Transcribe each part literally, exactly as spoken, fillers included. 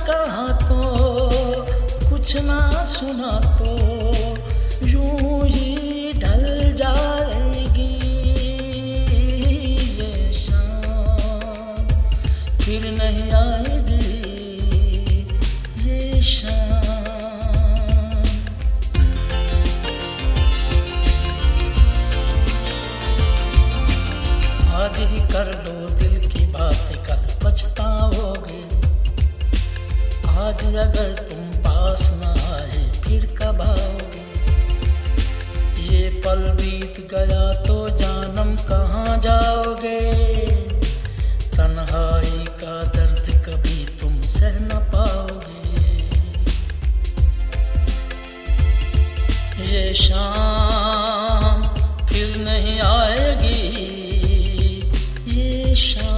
कहा तो कुछ ना सुना तो यूं ही ढल जाएगी ये शाम, फिर नहीं आएगी ये शाम। आज ही कर लो दिल की बातें, कल पछताओगे। आज अगर तुम पास न आए फिर कब आओगे। ये पल बीत गया तो जानम कहाँ जाओगे। तन्हाई का दर्द कभी तुम सह न पाओगे। ये शाम फिर नहीं आएगी ये शाम।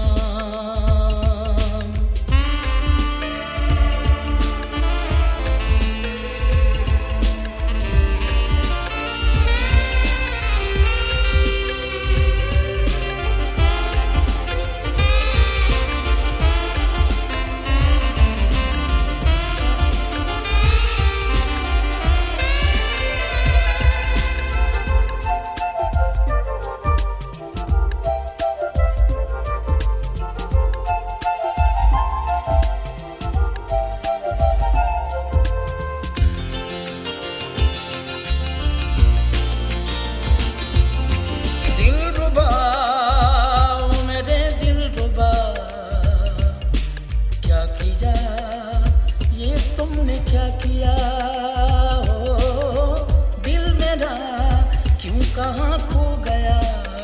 ये तुमने क्या किया हो, दिल मेरा क्यों कहाँ खो गया।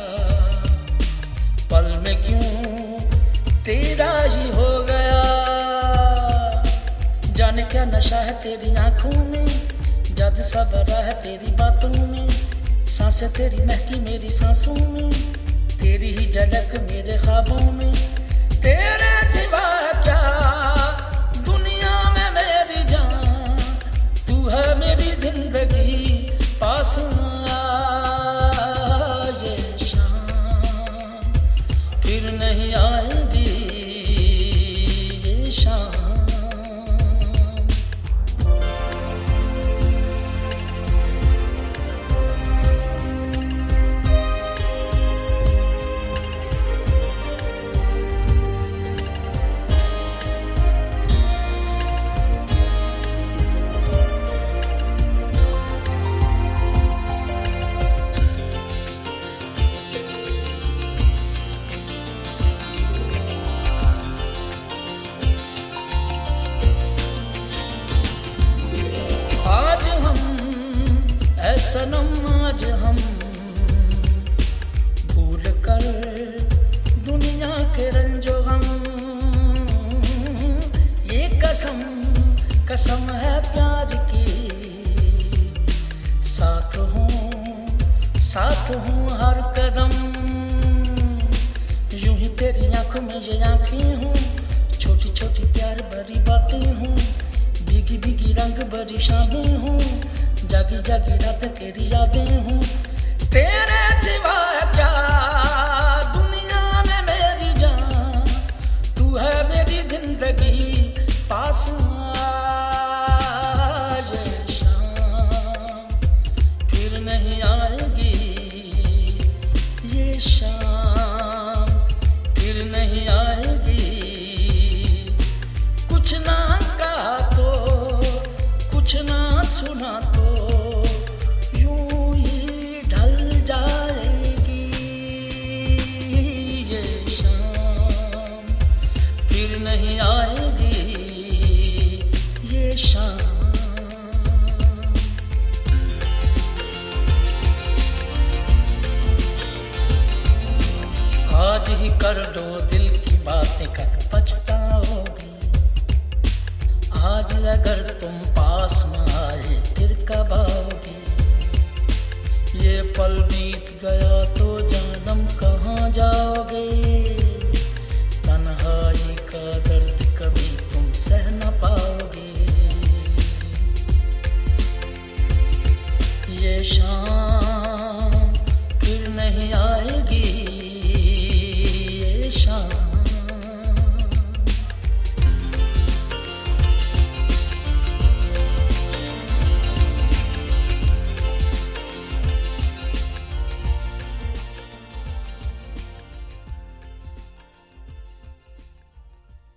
पल में क्यों तेरा ही हो गया। जाने क्या नशा है तेरी आंखों में, जादू सा भरा है तेरी बातों में। सांसें तेरी महकी मेरी सांसों में, तेरी ही झलक मेरे ख्वाबों में। तेरे सिवा क्या दुनिया में मेरी जान, तू है मेरी जिंदगी पास आ ये शाम, फिर नहीं आएगी ये शाम। सनम आज हम भूल कर दुनिया के रंजो गम, ये कसम कसम है प्यार की। साथ हूँ साथ हूँ हर कदम, यूं ही तेरी आंखों में ये आंखें हूँ। छोटी छोटी प्यार भरी बातें हूँ, भीगी भीगी रंग भरी शामें हूँ। जागी जागी रात तेरी यादें हूँ। तेरे सिवा क्या दुनिया में मेरी जान, तू है मेरी जिंदगी पास आ ये शाम, फिर नहीं आएगी ये शाम, फिर नहीं आएगी। कुछ ना कहा तो कुछ ना सुना तो नहीं आएगी ये शाम। आज ही कर दो दिल की बातें, कल पछताओगे। आज अगर तुम पास न आए फिर कब आओगे। ये पल बीत गया तो जानम कहाँ जाओगे। तन्हाई का दर्द कभी तुम सह न पाओगे। ये शाम